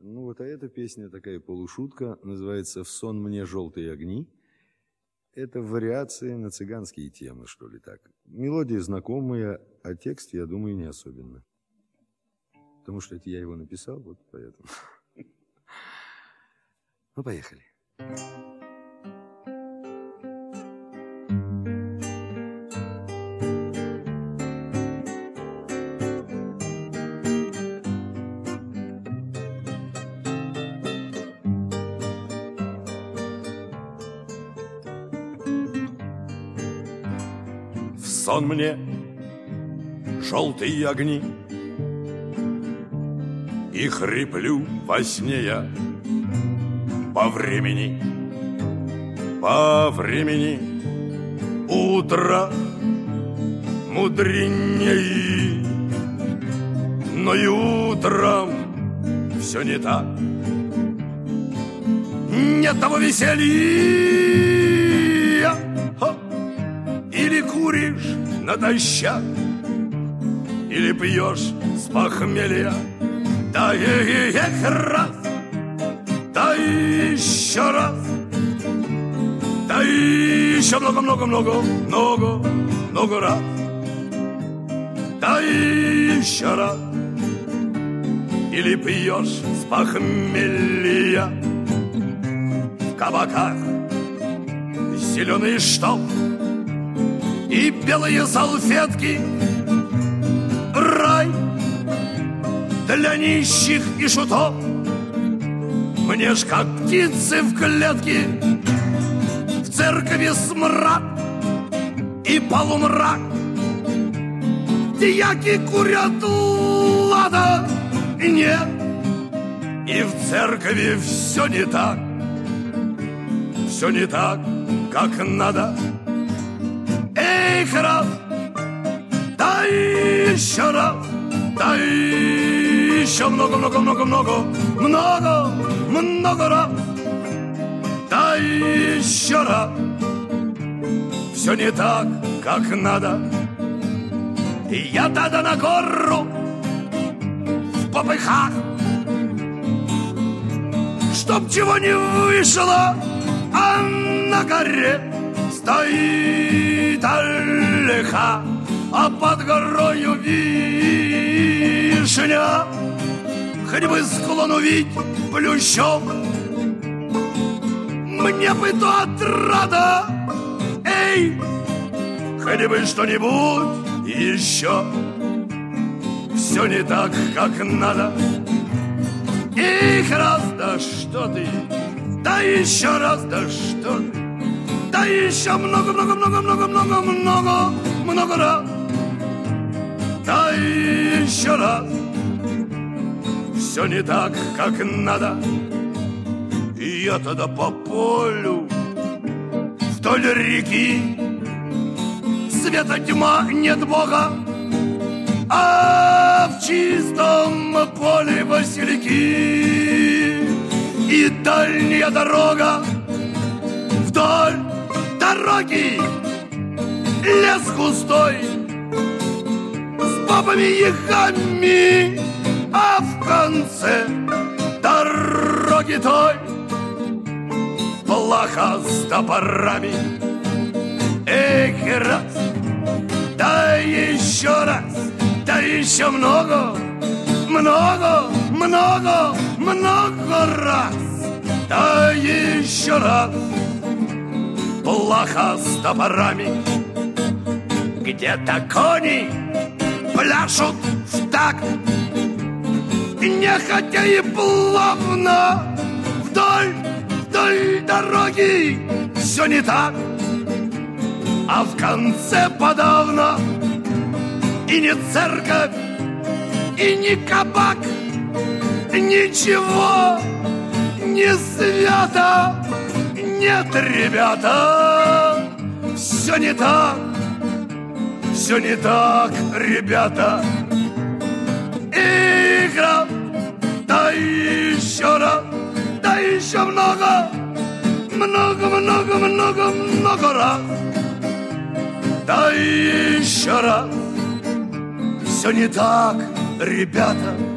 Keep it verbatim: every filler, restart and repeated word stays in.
Ну вот, а эта песня такая полушутка, называется «В сон мне желтые огни». Это вариации на цыганские темы, что ли, так. Мелодия знакомая, а текст, я думаю, не особенно. Потому что это я его написал, вот поэтому. Ну, поехали. В сон мне желтые огни, и хриплю во сне я по времени, по времени. Утро мудренее, но и утром все не так. Нет того веселья, ха, или куришь натощак, или пьешь с похмелья. Да эх раз, да еще раз, да еще много-много-много-много-много раз, да еще раз. Или пьешь с похмелья в кабаках зеленый штоп и белые салфетки. Рай для нищих и шутов. Мне ж как птицы в клетке. В церкви смрад и полумрак. Дьяки курят лада. Нет, и в церкви все не так. Все не так, как надо. Эх, раз, да еще раз, да еще много-много-много-много-много-много раз, да еще раз. Все не так, как надо. И я тогда на гору в попыхах, чтоб чего не вышло, а на горе стоит олеха, а под горою вишня. Хоть бы склон увидеть плющом, мне бы то отрада. Эй, хоть бы что-нибудь еще. Все не так, как надо. Эх, раз, да что ты, да еще раз, да что ты, да еще много-много-много-много-много-много-много раз, да еще раз. Все не так, как надо. И я тогда по полю вдоль реки. Света тьма, нет Бога, а в чистом поле васильки. И дальняя дорога, вдоль дороги лес густой с бабами-ягами, а в конце дороги той плаха с топорами. Эх, раз, да еще раз, да еще много, много, много, много раз, да еще раз. Плаха с топорами. Где-то кони пляшут в такт, нехотя и плавно. Вдоль, вдоль дороги все не так, а в конце подавно и не церковь, и не кабак, ничего не свято. Нет, ребята, все не так, все не так, ребята. Игра, да еще раз, да еще много, много, много, много, много раз, да еще раз. Все не так, ребята.